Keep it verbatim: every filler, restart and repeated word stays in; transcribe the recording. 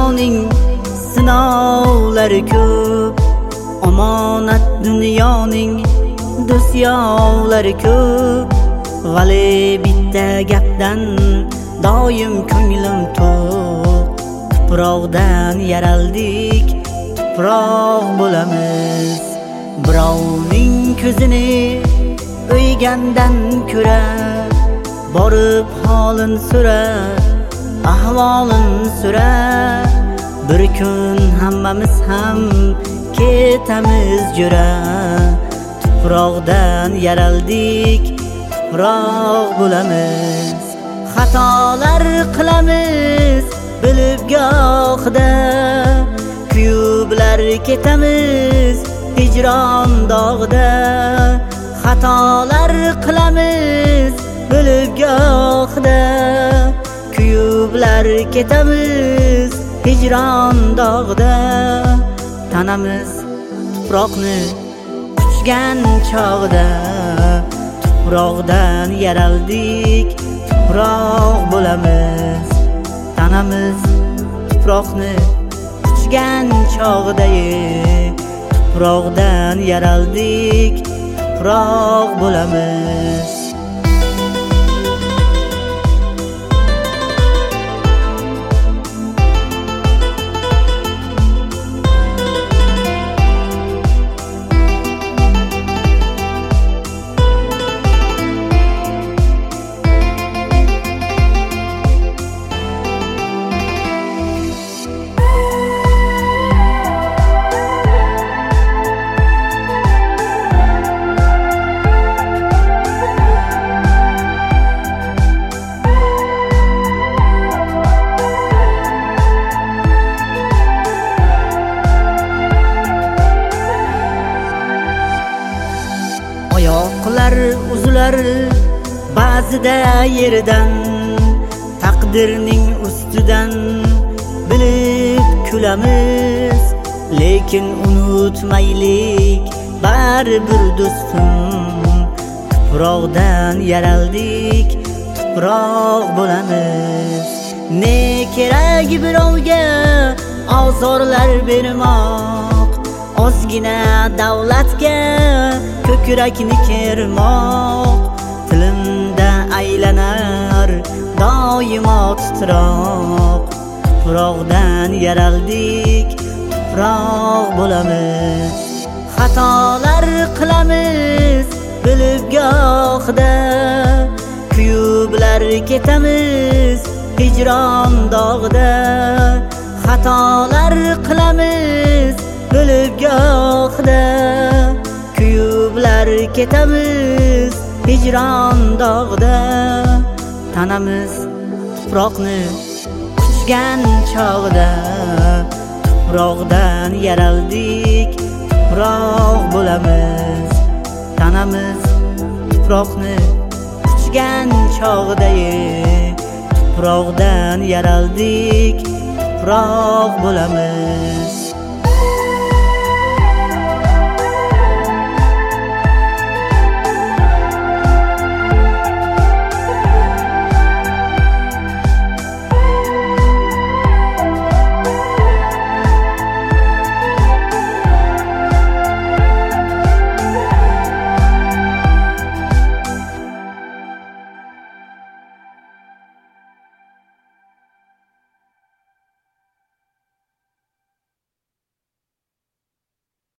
dunyoning sinovlari ko'p, omonat dunyoning do'styovlari ko'p. Vali bitta gapdan doim ko'nglim to'q. Tuproqdan yaraldik, tuproq bo'lamiz. Birovning ko'zini o'ygandan ko'ra, borib holin so'ra, ahvolin so'ra. Bir kun hammamiz ham ketamiz jo'ra. Tuproqdan yaraldik, tuproq bo'lamiz. Xatolar qilamiz bilib gohida, kuyublar ketamiz hijron dog'ida. Xatolar qilamiz bilib gohida, kuyublar ketamiz hijron dog'ida. Tanamiz tuproqni quchgan chog'ida, tuproqdan yaraldik, tuproq bo'lamiz. Tanamiz tuproqni quchgan chog'ida, tuproqdan yaraldik, tuproq bo'lamiz. Oyoqlar uzular ba'zida yerdan, taqdirning ustidan bilib kulamiz. Lekin unutmaylik baribir do'stim, tuproqdan yaraldik, tuproq bo'lamiz. Ne kerak birovga ozorlar bermoq, ozgina davlatga ko'krakni kermoq. Tilimda aylanar doimo titroq. Tuproqdan yaraldik, tuproq bo'lamiz. Xatolar qilamiz bilib gohida, kuyublar ketamiz hijron dog'ida. Xatolar qilamiz bilib gohida, kuyublar ketamiz hijron dog'ida. Tanamiz tuproqni quchgan chog'ida, tuproqdan yaraldik, tuproq bo'lamiz. Tanamiz tuproqni quchgan chog'ida, tuproqdan yaraldik, tuproq bo'lamiz.